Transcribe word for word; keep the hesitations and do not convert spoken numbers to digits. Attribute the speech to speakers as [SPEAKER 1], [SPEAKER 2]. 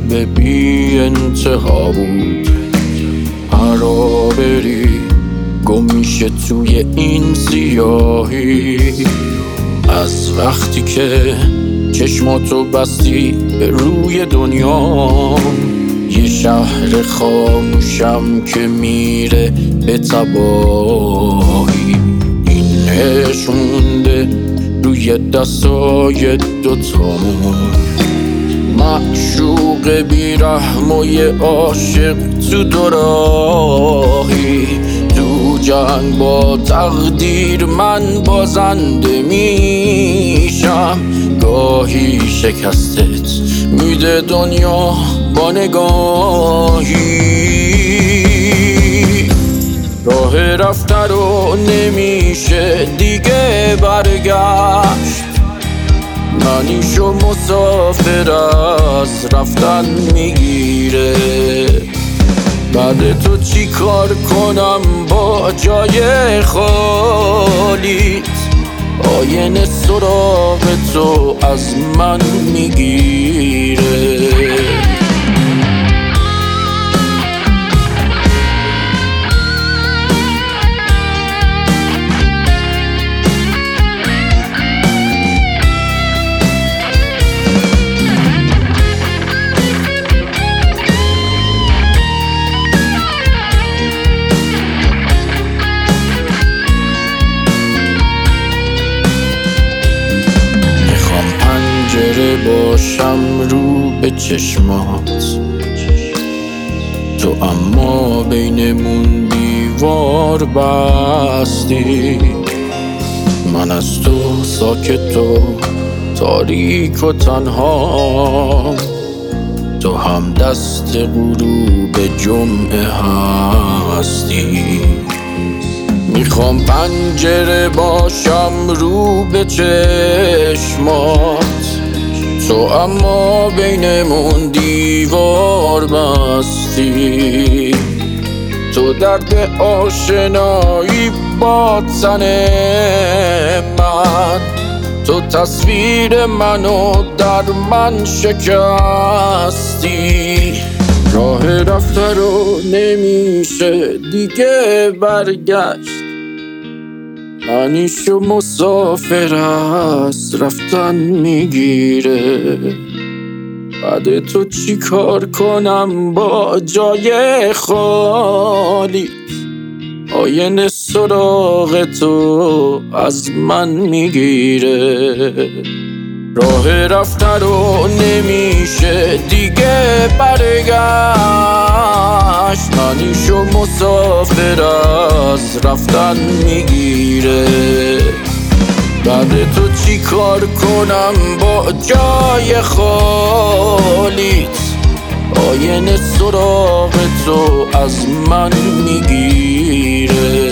[SPEAKER 1] به بی انتها بود. هر بری گم میشه توی این سیاهی. از وقتی که چشماتو بستی به روی دنیا، یه شهر خاموشم که میره به تباهی. این عشق مونده روی دستای دوتامون، معشوق بیرحم و یه عاشق تو دوراهی. تو جنگ با تقدیر من بازنده میشم، گاهی شکستت میده دنیا با نگاهی. راه رفته رو نمیشه دیگه برگشت، منیشو مسافر از رفتن میگیره. بعد تو چی کار کنم با جای خالیت؟ آینه سراغ تو از من میگیره. باشم رو به چشمات تو، اما بینمون دیوار بستی. من از تو ساکت و تاریک و تنها، تو هم دست غروب جمعه هستی. میخوام پنجره باشم رو به چشمات تو، اما بینمون دیوار بستی. تو درد آشنایی با تن من، تو تصویر منو در من شکستی. راه رفته رو نمیشه دیگه برگشت، منیشو مسافر از رفتن میگیره. بعد تو چی کار کنم با جای خالی؟ آینه سراغ تو از من میگیره. راه رفته رو نمیشه دیگه برگشت، منیشو مسافر از رفتن میگیره. بعد تو چی کار کنم با جای خالیت؟ آینه سراغ تو از من میگیره.